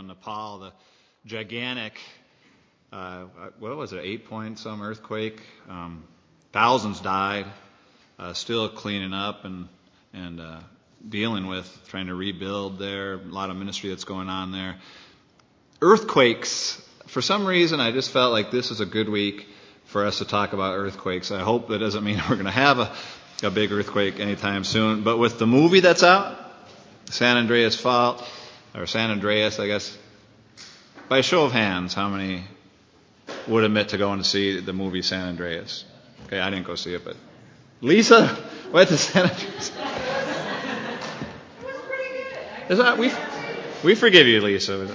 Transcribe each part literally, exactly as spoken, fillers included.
in Nepal, the gigantic, uh, what was it, eight point some earthquake. Um, thousands died, uh, still cleaning up and, and uh, dealing with, trying to rebuild there. A lot of ministry that's going on there. Earthquakes, for some reason, I just felt like this is a good week for us to talk about earthquakes. I hope that doesn't mean we're going to have a, a big earthquake anytime soon. But with the movie that's out, San Andreas Fault, or San Andreas, I guess, by a show of hands, how many would admit to going to see the movie San Andreas? Okay, I didn't go see it, but Lisa went to San Andreas. Is that, we we forgive you, Lisa. No,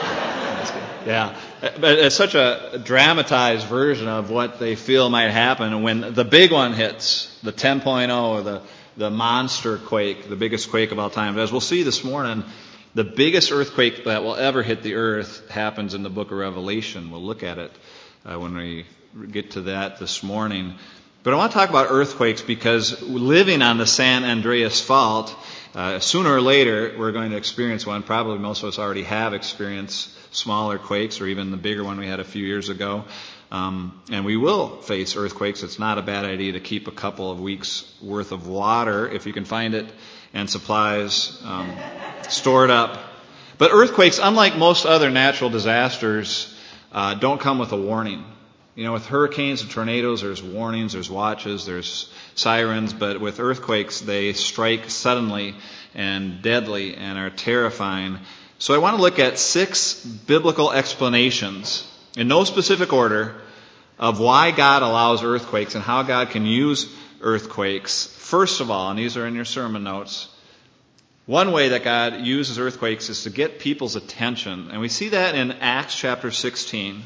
yeah, but it's such a dramatized version of what they feel might happen when the big one hits, the ten point oh, or the the monster quake, the biggest quake of all time. But as we'll see this morning, the biggest earthquake that will ever hit the earth happens in the book of Revelation. We'll look at it uh, when we get to that this morning. But I want to talk about earthquakes because living on the San Andreas Fault, uh, sooner or later we're going to experience one. Probably most of us already have experienced smaller quakes or even the bigger one we had a few years ago. Um, and we will face earthquakes. It's not a bad idea to keep a couple of weeks worth of water, if you can find it, and supplies um, stored up. But earthquakes, unlike most other natural disasters, uh, don't come with a warning. You know, with hurricanes and tornadoes, there's warnings, there's watches, there's sirens, but with earthquakes, they strike suddenly and deadly and are terrifying. So I want to look at six biblical explanations, in no specific order, of why God allows earthquakes and how God can use earthquakes. First of all, and these are in your sermon notes, one way that God uses earthquakes is to get people's attention. And we see that in Acts chapter sixteen.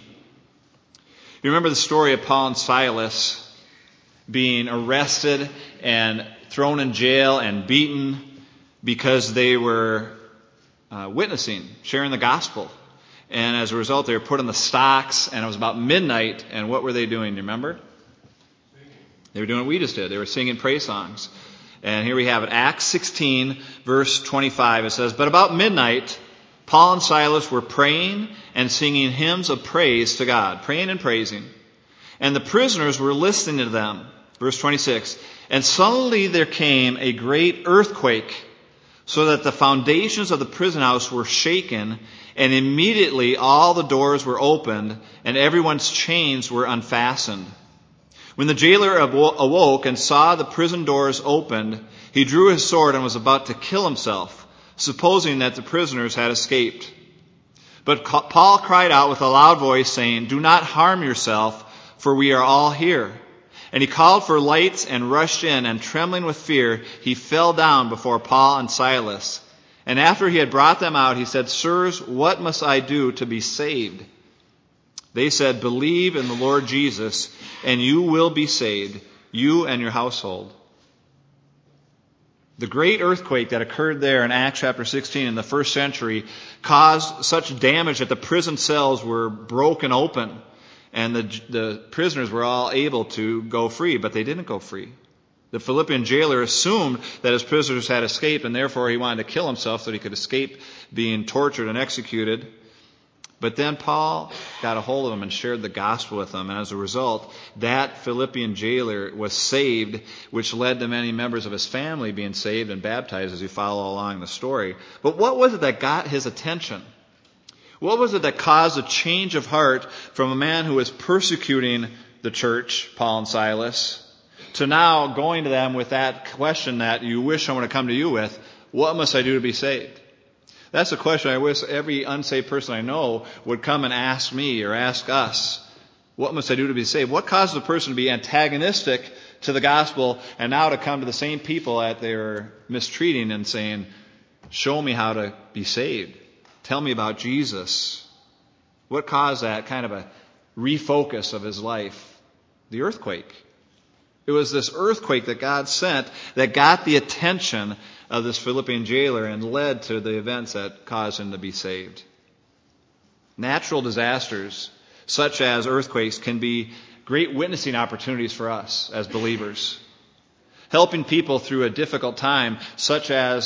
You remember the story of Paul and Silas being arrested and thrown in jail and beaten because they were uh, witnessing, sharing the gospel. And as a result, they were put in the stocks, and it was about midnight, and what were they doing, do you remember? They were doing what we just did. They were singing praise songs. And here we have it, Acts sixteen, verse twenty-five. It says, "But about midnight, Paul and Silas were praying and singing hymns of praise to God," praying and praising. "And the prisoners were listening to them." Verse twenty-six, "And suddenly there came a great earthquake, so that the foundations of the prison house were shaken, and immediately all the doors were opened, and everyone's chains were unfastened. When the jailer awoke and saw the prison doors opened, he drew his sword and was about to kill himself, supposing that the prisoners had escaped. But Paul cried out with a loud voice, saying, 'Do not harm yourself, for we are all here.' And he called for lights and rushed in, and trembling with fear, he fell down before Paul and Silas. And after he had brought them out, he said, 'Sirs, what must I do to be saved?' They said, 'Believe in the Lord Jesus, and you will be saved, you and your household.'" The great earthquake that occurred there in Acts chapter sixteen in the first century caused such damage that the prison cells were broken open, and the, the prisoners were all able to go free, but they didn't go free. The Philippian jailer assumed that his prisoners had escaped, and therefore he wanted to kill himself so that he could escape being tortured and executed. But then Paul got a hold of them and shared the gospel with them. And as a result, that Philippian jailer was saved, which led to many members of his family being saved and baptized as you follow along the story. But what was it that got his attention? What was it that caused a change of heart from a man who was persecuting the church, Paul and Silas, to now going to them with that question that you wish someone to come to you with, what must I do to be saved? That's a question I wish every unsaved person I know would come and ask me or ask us. What must I do to be saved? What causes a person to be antagonistic to the gospel and now to come to the same people that they're mistreating and saying, show me how to be saved. Tell me about Jesus. What caused that kind of a refocus of his life? The earthquake. It was this earthquake that God sent that got the attention of this Philippian jailer and led to the events that caused him to be saved. Natural disasters, such as earthquakes, can be great witnessing opportunities for us as believers. Helping people through a difficult time, such as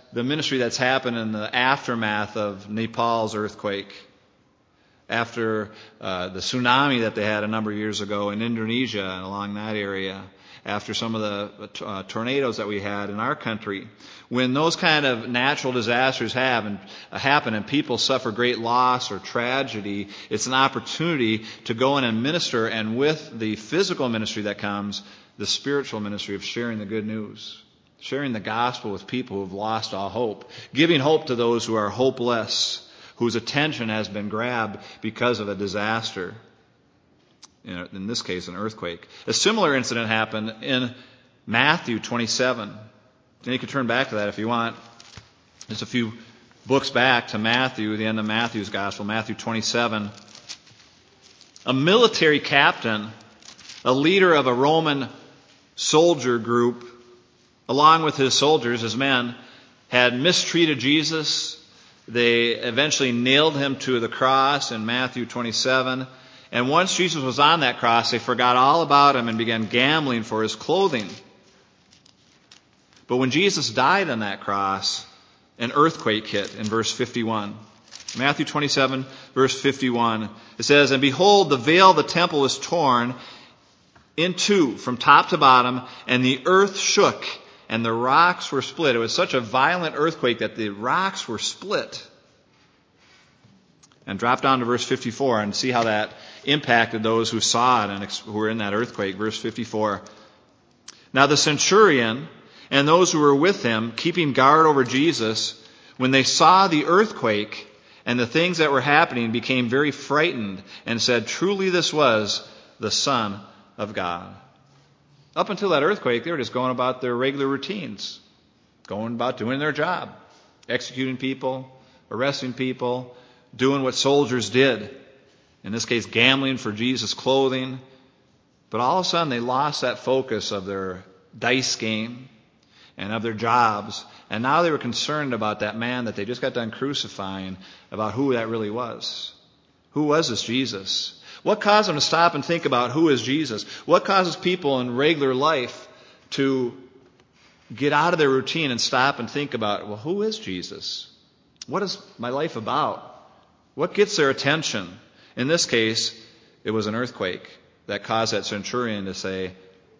the ministry that's happened in the aftermath of Nepal's earthquake, after uh, the tsunami that they had a number of years ago in Indonesia and along that area, after some of the uh, tornadoes that we had in our country. When those kind of natural disasters have and, uh, happen and people suffer great loss or tragedy, it's an opportunity to go in and minister, and with the physical ministry that comes, the spiritual ministry of sharing the good news, sharing the gospel with people who have lost all hope, giving hope to those who are hopeless, whose attention has been grabbed because of a disaster. In this case, an earthquake. A similar incident happened in Matthew twenty-seven. And you can turn back to that if you want. Just a few books back to Matthew, the end of Matthew's gospel, Matthew twenty-seven. A military captain, a leader of a Roman soldier group, along with his soldiers, his men, had mistreated Jesus. They eventually nailed him to the cross in Matthew twenty-seven. And once Jesus was on that cross, they forgot all about him and began gambling for his clothing. But when Jesus died on that cross, an earthquake hit in verse fifty-one. Matthew twenty-seven, verse fifty-one. It says, "And behold, the veil of the temple was torn in two from top to bottom, and the earth shook, and the rocks were split." It was such a violent earthquake that the rocks were split. And drop down to verse fifty-four and see how that impacted those who saw it and who were in that earthquake. Verse fifty-four. "Now the centurion and those who were with him, keeping guard over Jesus, when they saw the earthquake and the things that were happening, became very frightened and said, 'Truly this was the Son of God.'" Up until that earthquake, they were just going about their regular routines, going about doing their job, executing people, arresting people, doing what soldiers did. In this case, gambling for Jesus' clothing. But all of a sudden, they lost that focus of their dice game and of their jobs. And now they were concerned about that man that they just got done crucifying, about who that really was. Who was this Jesus? What caused them to stop and think about who is Jesus? What causes people in regular life to get out of their routine and stop and think about, well, who is Jesus? What is my life about? What gets their attention? In this case, it was an earthquake that caused that centurion to say,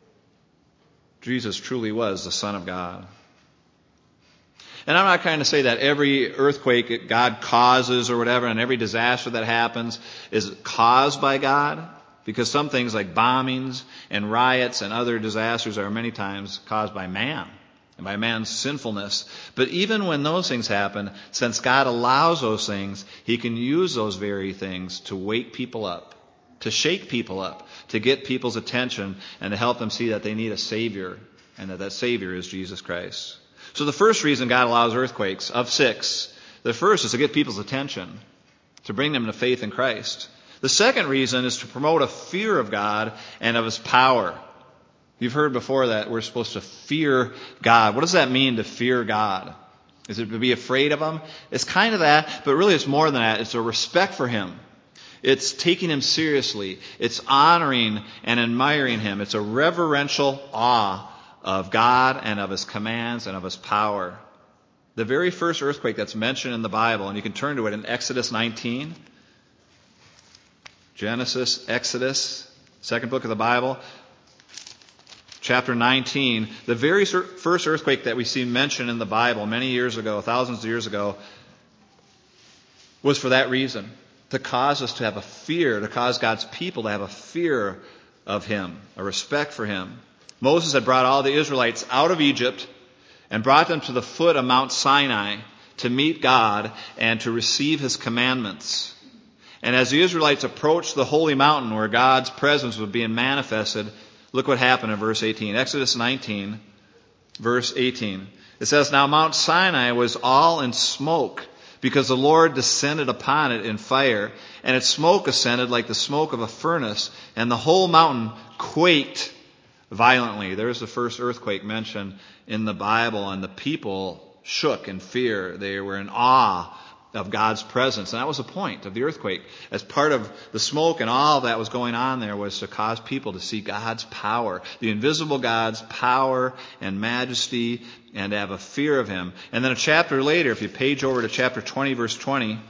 Jesus truly was the Son of God. And I'm not trying to say that every earthquake God causes or whatever, and every disaster that happens is caused by God, because some things like bombings and riots and other disasters are many times caused by man and by man's sinfulness. But even when those things happen, since God allows those things, He can use those very things to wake people up, to shake people up, to get people's attention, and to help them see that they need a Savior, and that that Savior is Jesus Christ. So the first reason God allows earthquakes, of six, the first is to get people's attention, to bring them to faith in Christ. The second reason is to promote a fear of God and of His power. You've heard before that we're supposed to fear God. What does that mean, to fear God? Is it to be afraid of Him? It's kind of that, but really it's more than that. It's a respect for Him. It's taking Him seriously. It's honoring and admiring Him. It's a reverential awe of God and of His commands and of His power. The very first earthquake that's mentioned in the Bible, and you can turn to it in Exodus nineteen. Genesis, Exodus, second book of the Bible. Chapter nineteen, the very first earthquake that we see mentioned in the Bible many years ago, thousands of years ago, was for that reason. To cause us to have a fear, to cause God's people to have a fear of Him, a respect for Him. Moses had brought all the Israelites out of Egypt and brought them to the foot of Mount Sinai to meet God and to receive His commandments. And as the Israelites approached the holy mountain where God's presence was being manifested, look what happened in verse eighteen. Exodus nineteen, verse eighteen. It says, "Now Mount Sinai was all in smoke, because the Lord descended upon it in fire, and its smoke ascended like the smoke of a furnace, and the whole mountain quaked violently." There's the first earthquake mentioned in the Bible, and the people shook in fear. They were in awe of God's presence. And that was the point of the earthquake. As part of the smoke and all that was going on there was to cause people to see God's power, the invisible God's power and majesty, and to have a fear of him. And then a chapter later, if you page over to chapter twenty, verse twenty,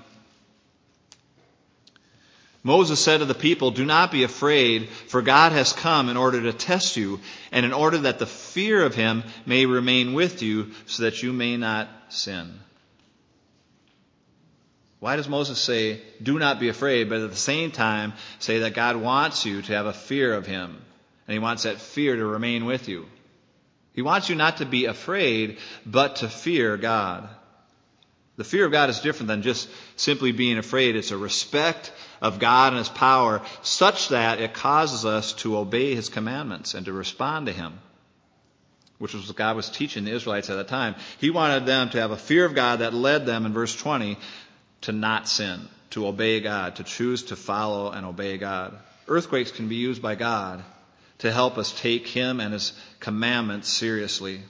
Moses said to the people, "Do not be afraid, for God has come in order to test you, and in order that the fear of him may remain with you, so that you may not sin." Why does Moses say, "Do not be afraid," but at the same time say that God wants you to have a fear of him, and he wants that fear to remain with you? He wants you not to be afraid, but to fear God. The fear of God is different than just simply being afraid. It's a respect of God and his power such that it causes us to obey his commandments and to respond to him, which was what God was teaching the Israelites at the time. He wanted them to have a fear of God that led them, in verse twenty, to not sin, to obey God, to choose to follow and obey God. Earthquakes can be used by God to help us take him and his commandments seriously.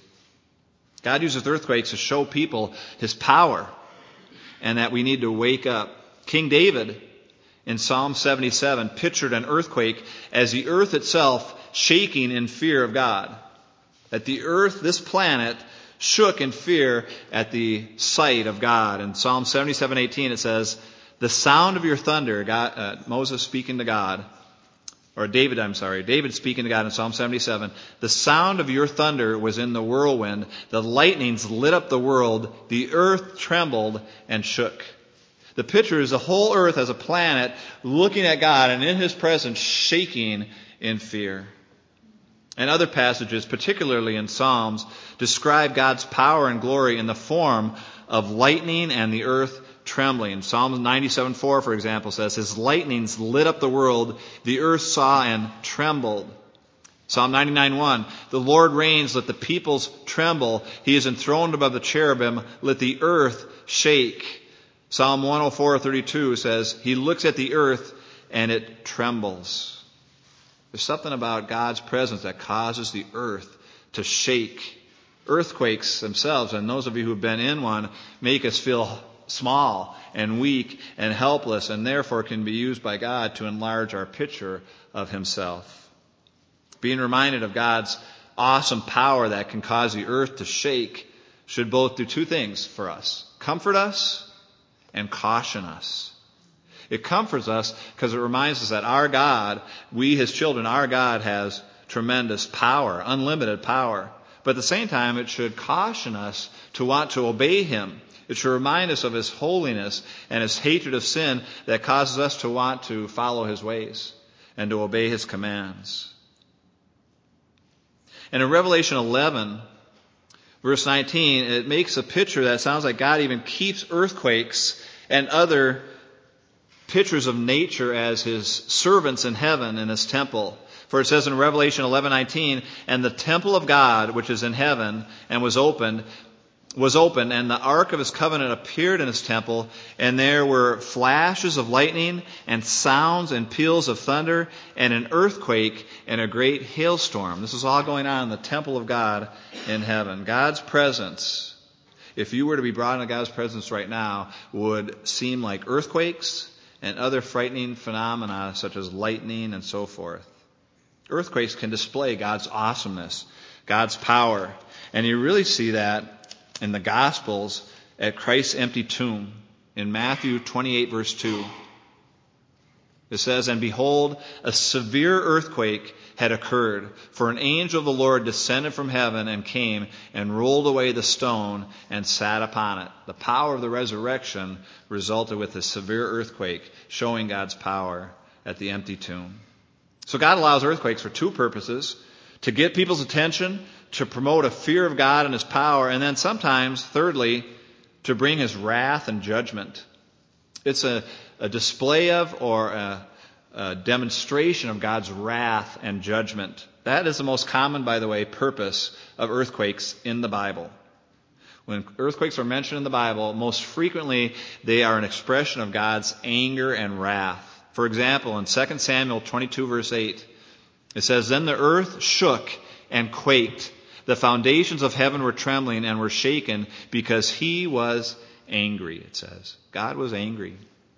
God uses earthquakes to show people his power and that we need to wake up. King David in Psalm seventy-seven pictured an earthquake as the earth itself shaking in fear of God. That the earth, this planet, shook in fear at the sight of God. In Psalm seventy-seven eighteen it says, "The sound of your thunder," God, uh, Moses speaking to God, or David, I'm sorry, David speaking to God in Psalm seventy-seven, "The sound of your thunder was in the whirlwind, the lightnings lit up the world, the earth trembled and shook." The picture is the whole earth as a planet looking at God and in his presence shaking in fear. And other passages, particularly in Psalms, describe God's power and glory in the form of lightning and the earth trembling. Psalm ninety-seven four, for example, says, "His lightnings lit up the world, the earth saw and trembled." Psalm ninety-nine one, "The Lord reigns, let the peoples tremble. He is enthroned above the cherubim, let the earth shake." Psalm one oh four thirty-two says, "He looks at the earth and it trembles." There's something about God's presence that causes the earth to shake. Earthquakes themselves, and those of you who have been in one, make us feel small and weak and helpless, and therefore can be used by God to enlarge our picture of himself. Being reminded of God's awesome power that can cause the earth to shake should both do two things for us: comfort us and caution us. It comforts us because it reminds us that our God, we his children, our God has tremendous power, unlimited power. But at the same time, it should caution us to want to obey him. It should remind us of his holiness and his hatred of sin that causes us to want to follow his ways and to obey his commands. And in Revelation eleven, verse nineteen, it makes a picture that sounds like God even keeps earthquakes and other pictures of nature as his servants in heaven in his temple. For it says in Revelation eleven nineteen, "And the temple of God, which is in heaven, and was opened, was opened, and the ark of his covenant appeared in his temple, and there were flashes of lightning, and sounds and peals of thunder, and an earthquake, and a great hailstorm." This is all going on in the temple of God in heaven. God's presence, if you were to be brought into God's presence right now, would seem like earthquakes and other frightening phenomena such as lightning and so forth. Earthquakes can display God's awesomeness, God's power. And you really see that in the Gospels at Christ's empty tomb. In Matthew twenty-eight, verse two, it says, "And behold, a severe earthquake had occurred, for an angel of the Lord descended from heaven and came and rolled away the stone and sat upon it." The power of the resurrection resulted with a severe earthquake, showing God's power at the empty tomb. So God allows earthquakes for two purposes: to get people's attention, to promote a fear of God and his power, and then sometimes, thirdly, to bring his wrath and judgment. It's a, a display of or a, a demonstration of God's wrath and judgment. That is the most common, by the way, purpose of earthquakes in the Bible. When earthquakes are mentioned in the Bible, most frequently they are an expression of God's anger and wrath. For example, in Second Samuel twenty-two, verse eight, it says, "Then the earth shook and quaked. The foundations of heaven were trembling and were shaken because he was angry, it says. God was angry.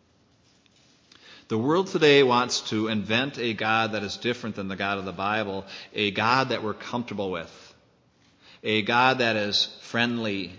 The world today wants to invent a God that is different than the God of the Bible, a God that we're comfortable with, a God that is friendly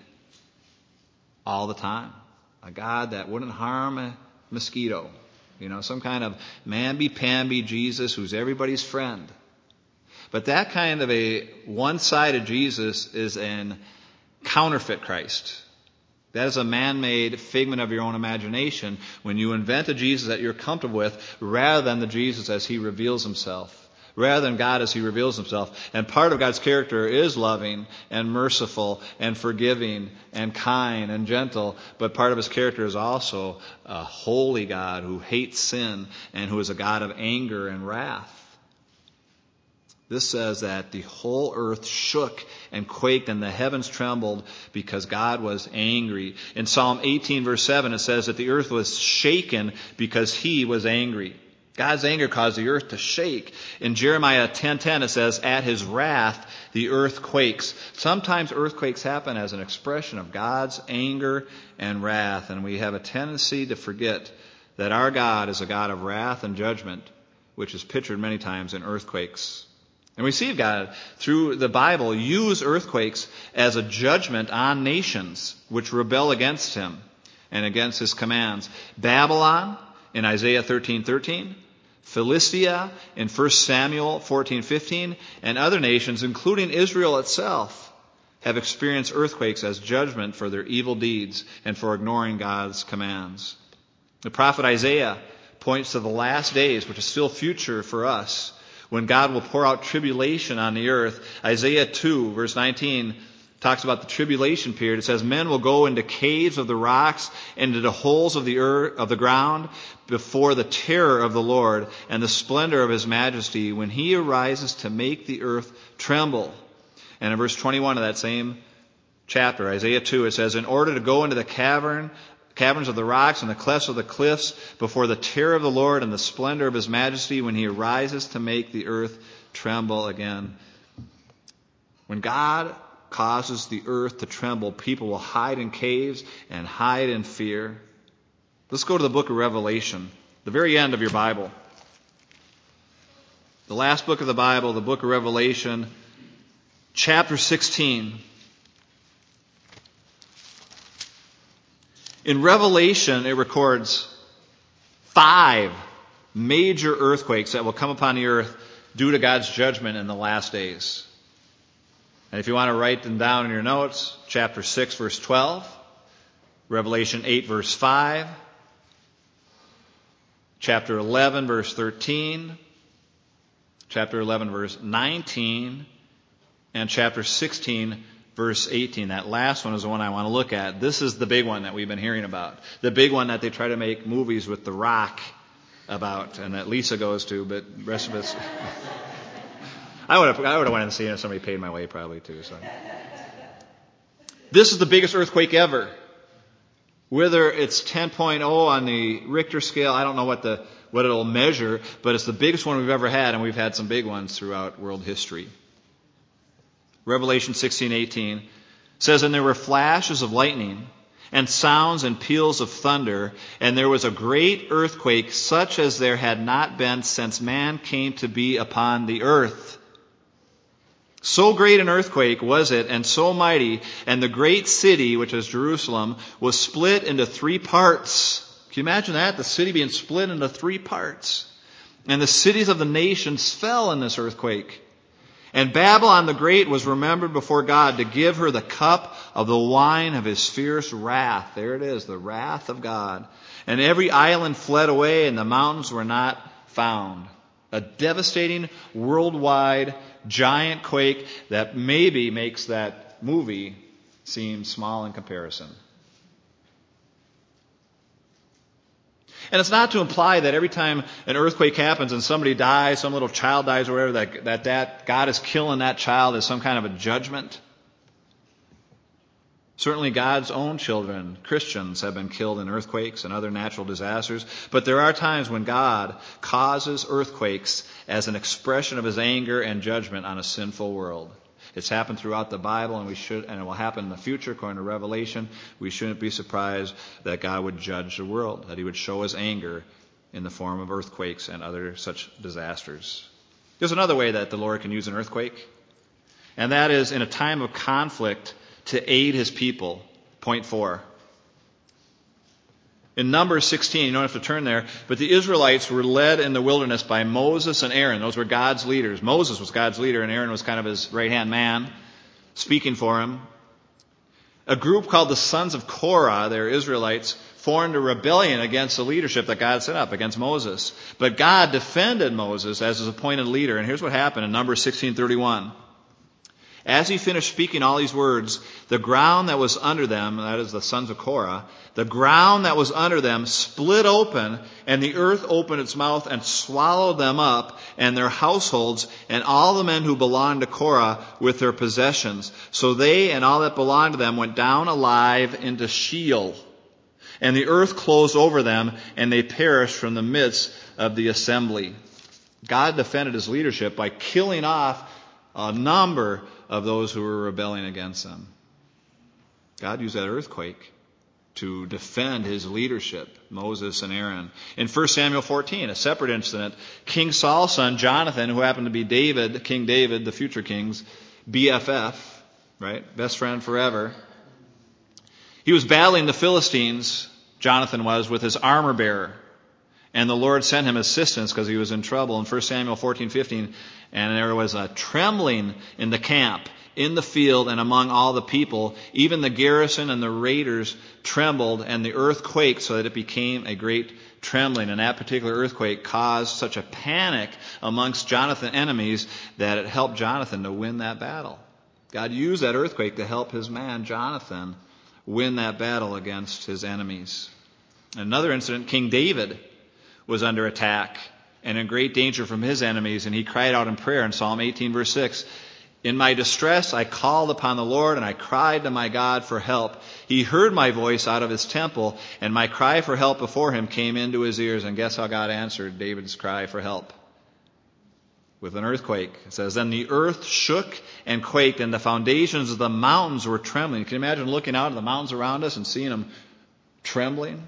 all the time, a God that wouldn't harm a mosquito, you know, some kind of mamby-pamby Jesus who's everybody's friend. But that kind of a one-sided Jesus is an counterfeit Christ. That is a man-made figment of your own imagination when you invent a Jesus that you're comfortable with rather than the Jesus as he reveals himself, rather than God as he reveals himself. And part of God's character is loving and merciful and forgiving and kind and gentle, but part of his character is also a holy God who hates sin and who is a God of anger and wrath. This says that the whole earth shook and quaked and the heavens trembled because God was angry. In Psalm eighteen verse seven it says that the earth was shaken because he was angry. God's anger caused the earth to shake. In Jeremiah ten ten it says, at his wrath the earth quakes. Sometimes earthquakes happen as an expression of God's anger and wrath, and we have a tendency to forget that our God is a God of wrath and judgment, which is pictured many times in earthquakes. And we see God, through the Bible, use earthquakes as a judgment on nations which rebel against him and against his commands. Babylon in Isaiah thirteen thirteen, Philistia in First Samuel fourteen fifteen, and other nations, including Israel itself, have experienced earthquakes as judgment for their evil deeds and for ignoring God's commands. The prophet Isaiah points to the last days, which is still future for us, when God will pour out tribulation on the earth. Isaiah two, verse nineteen, talks about the tribulation period. It says, men will go into caves of the rocks, into the holes of the earth, of the ground, before the terror of the Lord and the splendor of his majesty, when he arises to make the earth tremble. And in verse twenty-one of that same chapter, Isaiah two, it says, in order to go into the cavern, caverns of the rocks and the clefts of the cliffs, before the terror of the Lord and the splendor of his majesty, when he arises to make the earth tremble again. When God causes the earth to tremble, people will hide in caves and hide in fear. Let's go to the book of Revelation, the very end of your Bible. The last book of the Bible, the book of Revelation, chapter sixteen. In Revelation, it records five major earthquakes that will come upon the earth due to God's judgment in the last days. And if you want to write them down in your notes, chapter six, verse twelve, Revelation eight, verse five, chapter eleven, verse thirteen, chapter eleven, verse nineteen, and chapter sixteen, verse eighteen. That last one is the one I want to look at. This is the big one that we've been hearing about. The big one that they try to make movies with The Rock about, and that Lisa goes to, but the rest of us... I would have I would have went and seen it if somebody paid my way probably too. So. This is the biggest earthquake ever. Whether it's ten point oh on the Richter scale, I don't know what the what it'll measure, but it's the biggest one we've ever had, and we've had some big ones throughout world history. Revelation sixteen eighteen says, and there were flashes of lightning and sounds and peals of thunder, and there was a great earthquake such as there had not been since man came to be upon the earth. So great an earthquake was it, and so mighty, and the great city, which is Jerusalem, was split into three parts. Can you imagine that? The city being split into three parts. And the cities of the nations fell in this earthquake. And Babylon the Great was remembered before God to give her the cup of the wine of his fierce wrath. There it is, the wrath of God. And every island fled away, and the mountains were not found. A devastating worldwide giant quake that maybe makes that movie seem small in comparison. And it's not to imply that every time an earthquake happens and somebody dies, some little child dies or whatever, that, that, that God is killing that child as some kind of a judgment. Certainly God's own children, Christians, have been killed in earthquakes and other natural disasters. But there are times when God causes earthquakes as an expression of his anger and judgment on a sinful world. It's happened throughout the Bible, and we should, and it will happen in the future according to Revelation. We shouldn't be surprised that God would judge the world, that he would show his anger in the form of earthquakes and other such disasters. There's another way that the Lord can use an earthquake, and that is in a time of conflict to aid his people. Point four. In Numbers sixteen, you don't have to turn there, but the Israelites were led in the wilderness by Moses and Aaron. Those were God's leaders. Moses was God's leader, and Aaron was kind of his right-hand man, speaking for him. A group called the sons of Korah, they're Israelites, formed a rebellion against the leadership that God set up, against Moses. But God defended Moses as his appointed leader, and here's what happened in Numbers sixteen thirty-one. As he finished speaking all these words, the ground that was under them, that is the sons of Korah, the ground that was under them split open, and the earth opened its mouth and swallowed them up and their households and all the men who belonged to Korah with their possessions. So they and all that belonged to them went down alive into Sheol. And the earth closed over them, and they perished from the midst of the assembly. God defended his leadership by killing off a number of those who were rebelling against him. God used that earthquake to defend his leadership, Moses and Aaron. In First Samuel fourteen, a separate incident, King Saul's son Jonathan, who happened to be David, King David, the future king's B F F, right, best friend forever, he was battling the Philistines, Jonathan was, with his armor bearer. And the Lord sent him assistance because he was in trouble. In First Samuel fourteen fifteen, and there was a trembling in the camp, in the field, and among all the people. Even the garrison and the raiders trembled, and the earth quaked so that it became a great trembling. And that particular earthquake caused such a panic amongst Jonathan's enemies that it helped Jonathan to win that battle. God used that earthquake to help his man, Jonathan, win that battle against his enemies. Another incident, King David was under attack and in great danger from his enemies, and he cried out in prayer in Psalm eighteen, verse six, "In my distress I called upon the Lord, and I cried to my God for help. He heard my voice out of his temple, and my cry for help before him came into his ears." And guess how God answered David's cry for help? With an earthquake. It says, "Then the earth shook and quaked, and the foundations of the mountains were trembling." Can you imagine looking out at the mountains around us and seeing them trembling?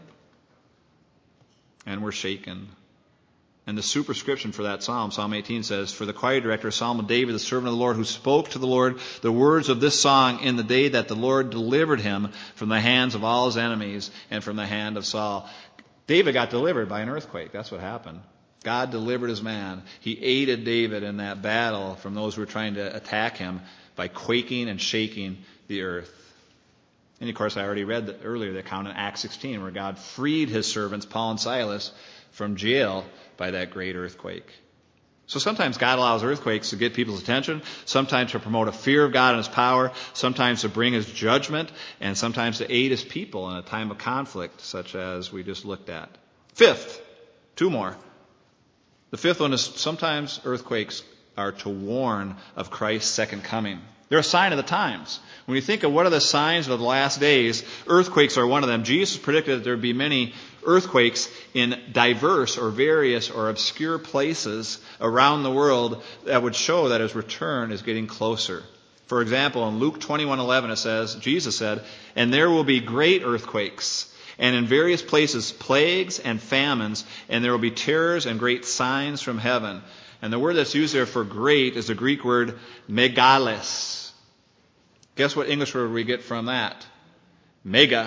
And we're shaken. And the superscription for that psalm, Psalm eighteen, says, "For the choir director, a psalm of David, the servant of the Lord, who spoke to the Lord the words of this song in the day that the Lord delivered him from the hands of all his enemies and from the hand of Saul." David got delivered by an earthquake. That's what happened. God delivered his man. He aided David in that battle from those who were trying to attack him by quaking and shaking the earth. And of course, I already read the, earlier the account in Acts sixteen where God freed his servants, Paul and Silas, from jail by that great earthquake. So sometimes God allows earthquakes to get people's attention, sometimes to promote a fear of God and his power, sometimes to bring his judgment, and sometimes to aid his people in a time of conflict, such as we just looked at. Fifth, two more. The fifth one is sometimes earthquakes are to warn of Christ's second coming. They're a sign of the times. When you think of what are the signs of the last days, earthquakes are one of them. Jesus predicted that there would be many earthquakes in diverse or various or obscure places around the world that would show that his return is getting closer. For example, in Luke twenty-one eleven it says, Jesus said, "And there will be great earthquakes, and in various places plagues and famines, and there will be terrors and great signs from heaven." And the word that's used there for great is the Greek word megalis. Guess what English word we get from that? Mega.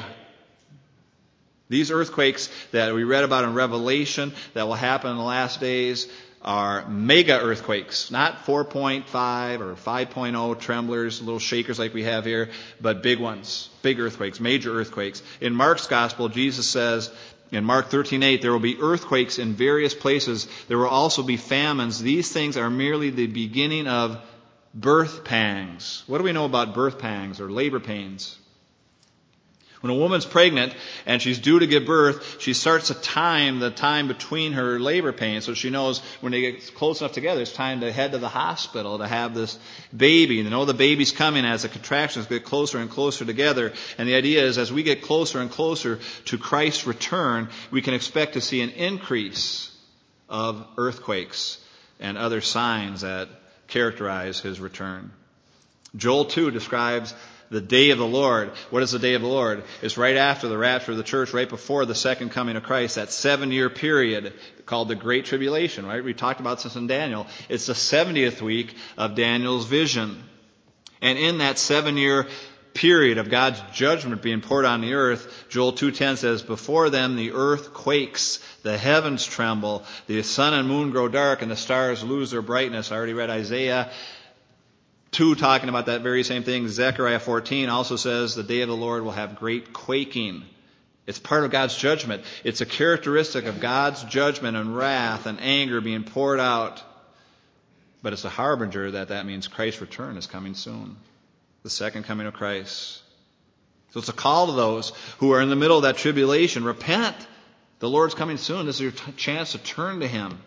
These earthquakes that we read about in Revelation that will happen in the last days are mega earthquakes, not four point five or five point oh tremblers, little shakers like we have here, but big ones, big earthquakes, major earthquakes. In Mark's gospel, Jesus says in Mark thirteen eight, "There will be earthquakes in various places. There will also be famines. These things are merely the beginning of birth pangs." What do we know about birth pangs or labor pains? When a woman's pregnant and she's due to give birth, she starts to time the time between her labor pains so she knows when they get close enough together, it's time to head to the hospital to have this baby. And to know the baby's coming as the contractions get closer and closer together. And the idea is as we get closer and closer to Christ's return, we can expect to see an increase of earthquakes and other signs that characterize his return. Joel two describes the day of the Lord. What is the day of the Lord? It's right after the rapture of the church, right before the second coming of Christ, that seven-year period called the Great Tribulation, right? We talked about this in Daniel. It's the seventieth week of Daniel's vision. And in that seven-year period of God's judgment being poured on the earth, Joel two ten says, before them the earth quakes, the heavens tremble, the sun and moon grow dark, and the stars lose their brightness. I already read Isaiah two talking about that very same thing. Zechariah fourteen also says the day of the Lord will have great quaking. It's part of God's judgment. It's a characteristic of God's judgment and wrath and anger being poured out. But it's a harbinger that that means Christ's return is coming soon. The second coming of Christ. So it's a call to those who are in the middle of that tribulation. Repent. The Lord's coming soon. This is your t- chance to turn to Him.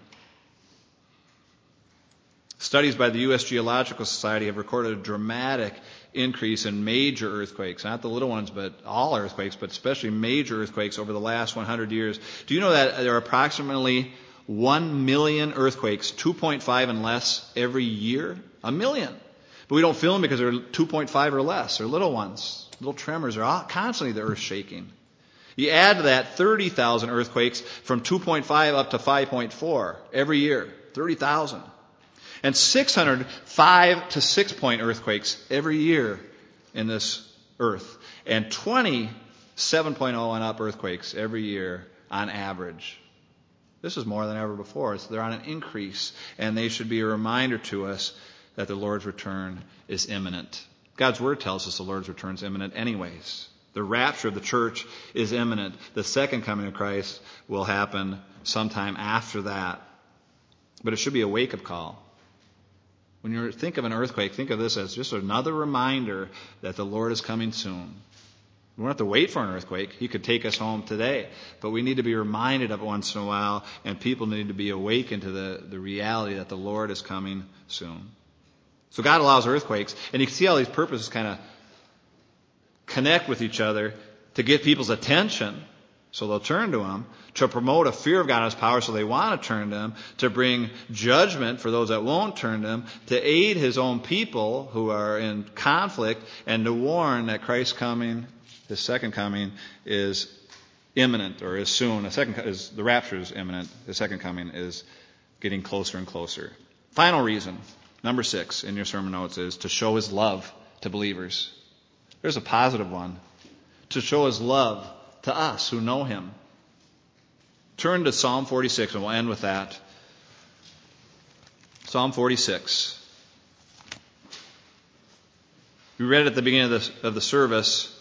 Studies by the U S Geological Society have recorded a dramatic increase in major earthquakes. Not the little ones, but all earthquakes, but especially major earthquakes over the last one hundred years. Do you know that there are approximately one million earthquakes, two point five and less every year? A million. But we don't feel them because they're two point five or less. They're little ones. Little tremors. They're all, constantly the earth shaking. You add to that thirty thousand earthquakes from two point five up to five point four every year. thirty thousand. And six hundred five to six point earthquakes every year in this earth. And twenty seven point oh and up earthquakes every year on average. This is more than ever before. So they're on an increase. And they should be a reminder to us that the Lord's return is imminent. God's Word tells us the Lord's return is imminent anyways. The rapture of the church is imminent. The second coming of Christ will happen sometime after that. But it should be a wake-up call. When you think of an earthquake, think of this as just another reminder that the Lord is coming soon. We don't have to wait for an earthquake. He could take us home today. But we need to be reminded of it once in a while, and people need to be awakened to the, the reality that the Lord is coming soon. So God allows earthquakes, and you can see how these purposes kind of connect with each other to get people's attention so they'll turn to Him, to promote a fear of God and His power so they want to turn to Him, to bring judgment for those that won't turn to Him, to aid His own people who are in conflict, and to warn that Christ's coming, His second coming, is imminent or is soon. The second is the rapture is imminent. The second coming is getting closer and closer. Final reason, number six in your sermon notes, is to show His love to believers. There's a positive one. To show His love to us who know Him. Turn to Psalm forty-six, and we'll end with that. Psalm forty-six. We read it at the beginning of the, of the service.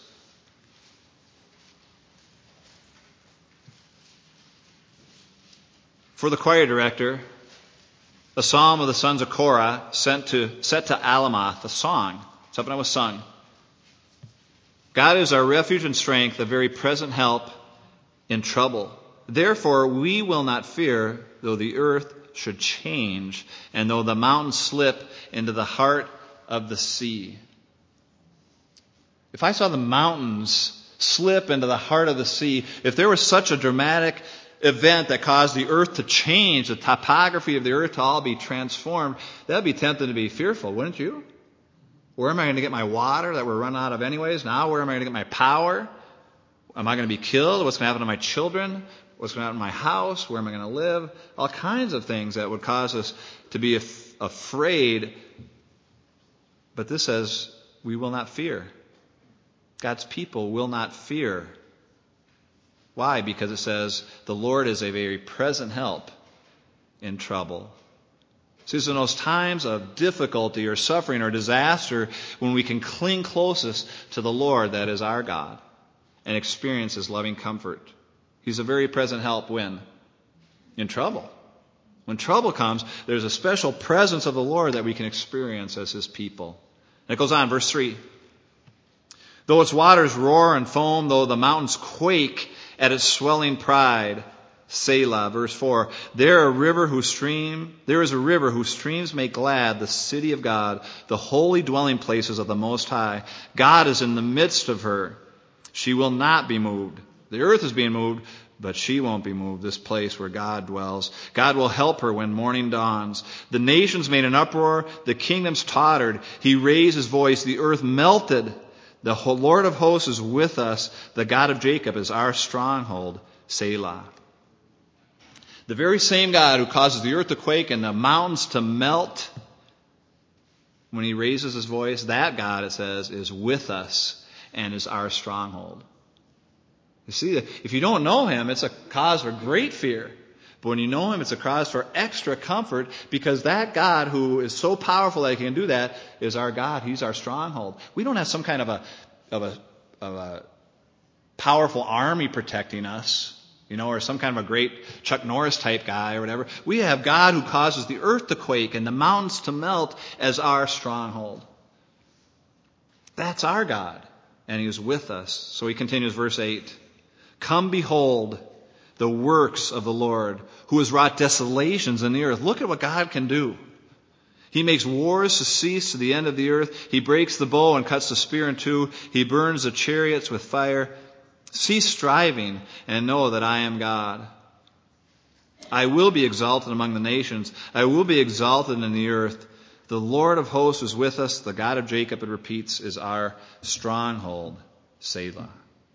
For the choir director, a psalm of the sons of Korah sent to, set to Alamoth, a song, something that was sung. God is our refuge and strength, a very present help in trouble. Therefore, we will not fear, though the earth should change, and though the mountains slip into the heart of the sea. If I saw the mountains slip into the heart of the sea, if there was such a dramatic event that caused the earth to change, the topography of the earth to all be transformed, that would be tempting to be fearful, wouldn't you? Where am I going to get my water that we're running out of anyways? Now where am I going to get my power? Am I going to be killed? What's going to happen to my children? What's going to happen to my house? Where am I going to live? All kinds of things that would cause us to be af- afraid. But this says we will not fear. God's people will not fear. Why? Because it says the Lord is a very present help in trouble. See, it's in those times of difficulty or suffering or disaster when we can cling closest to the Lord that is our God and experience His loving comfort. He's a very present help when? In trouble. When trouble comes, there's a special presence of the Lord that we can experience as His people. And it goes on, verse three. Though its waters roar and foam, though the mountains quake at its swelling pride, Selah, verse four. There a river whose stream, there is a river whose streams make glad the city of God, the holy dwelling places of the Most High. God is in the midst of her. She will not be moved. The earth is being moved, but she won't be moved, this place where God dwells. God will help her when morning dawns. The nations made an uproar. The kingdoms tottered. He raised his voice. The earth melted. The Lord of hosts is with us. The God of Jacob is our stronghold. Selah. The very same God who causes the earth to quake and the mountains to melt when he raises his voice, that God, it says, is with us and is our stronghold. You see, if you don't know him, it's a cause for great fear. But when you know him, it's a cause for extra comfort, because that God who is so powerful that he can do that is our God. He's our stronghold. We don't have some kind of a, of a, of a powerful army protecting us, you know, or some kind of a great Chuck Norris type guy or whatever. We have God who causes the earth to quake and the mountains to melt as our stronghold. That's our God, and he is with us. So he continues, verse eight. Come behold the works of the Lord, who has wrought desolations in the earth. Look at what God can do. He makes wars to cease to the end of the earth. He breaks the bow and cuts the spear in two. He burns the chariots with fire. Cease striving and know that I am God. I will be exalted among the nations. I will be exalted in the earth. The Lord of hosts is with us. The God of Jacob, it repeats, is our stronghold. Selah.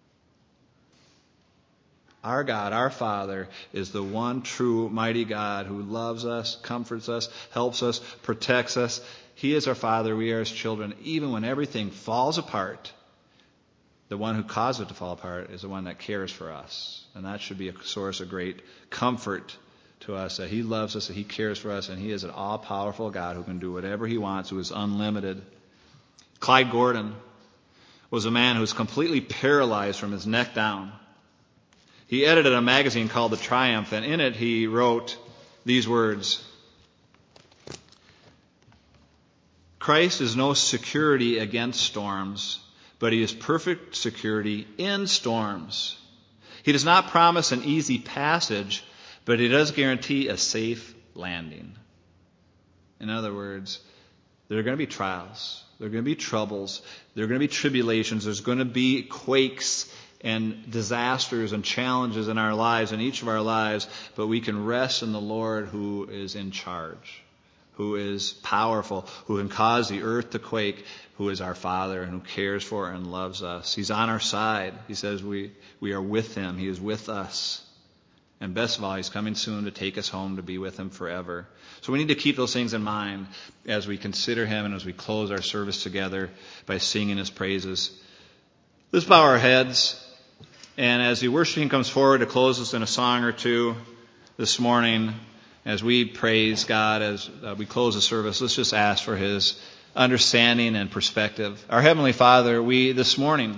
Our God, our Father, is the one true mighty God who loves us, comforts us, helps us, protects us. He is our Father. We are his children. Even when everything falls apart, the one who caused it to fall apart is the one that cares for us. And that should be a source of great comfort to us, that he loves us, that he cares for us, and he is an all-powerful God who can do whatever he wants, who is unlimited. Clyde Gordon was a man who was completely paralyzed from his neck down. He edited a magazine called The Triumph, and in it he wrote these words: Christ is no security against storms, but he is perfect security in storms. He does not promise an easy passage, but he does guarantee a safe landing. In other words, there are going to be trials. There are going to be troubles. There are going to be tribulations. There's going to be quakes and disasters and challenges in our lives, in each of our lives, but we can rest in the Lord who is in charge, who is powerful, who can cause the earth to quake, who is our Father and who cares for and loves us. He's on our side. He says we, we are with him. He is with us. And best of all, he's coming soon to take us home to be with him forever. So we need to keep those things in mind as we consider him and as we close our service together by singing his praises. Let's bow our heads. And as the worship team comes forward to close us in a song or two this morning, as we praise God, as uh, we close the service, let's just ask for his understanding and perspective. Our Heavenly Father, we this morning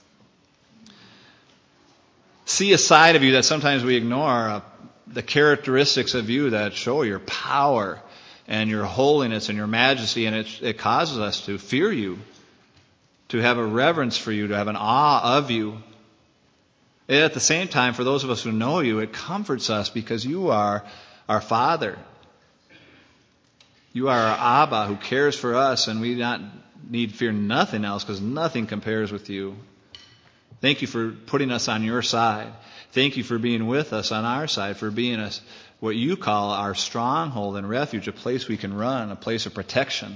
see a side of you that sometimes we ignore, uh, the characteristics of you that show your power and your holiness and your majesty, and it, it causes us to fear you, to have a reverence for you, to have an awe of you. And at the same time, for those of us who know you, it comforts us because you are our Father. You are our Abba who cares for us, and we not need fear nothing else because nothing compares with you. Thank you for putting us on your side. Thank you for being with us on our side, for being us what you call our stronghold and refuge, a place we can run, a place of protection.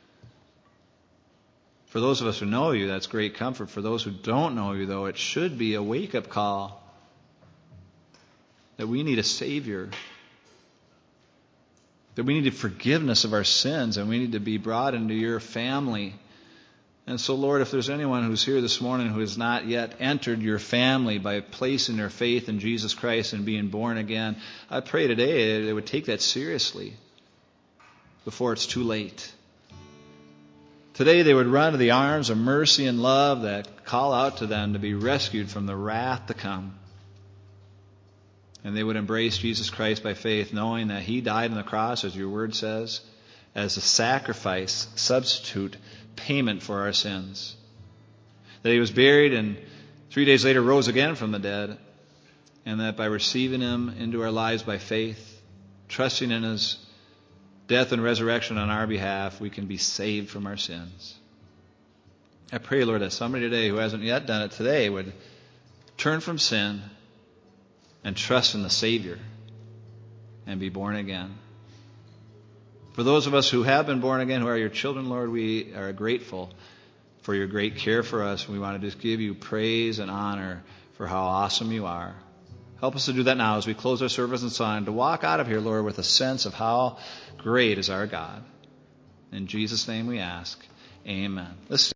For those of us who know you, that's great comfort. For those who don't know you, though, it should be a wake-up call that we need a Savior, that we need forgiveness of our sins, and we need to be brought into your family. And so, Lord, if there's anyone who's here this morning who has not yet entered your family by placing their faith in Jesus Christ and being born again, I pray today they would take that seriously before it's too late. Today they would run to the arms of mercy and love that call out to them to be rescued from the wrath to come. And they would embrace Jesus Christ by faith, knowing that he died on the cross, as your word says, as a sacrifice, substitute, payment for our sins. That he was buried and three days later rose again from the dead. And that by receiving him into our lives by faith, trusting in his death and resurrection on our behalf, we can be saved from our sins. I pray, Lord, that somebody today who hasn't yet done it today would turn from sin, and trust in the Savior and be born again. For those of us who have been born again, who are your children, Lord, we are grateful for your great care for us. We want to just give you praise and honor for how awesome you are. Help us to do that now as we close our service and song, to walk out of here, Lord, with a sense of how great is our God. In Jesus' name we ask, amen. Let's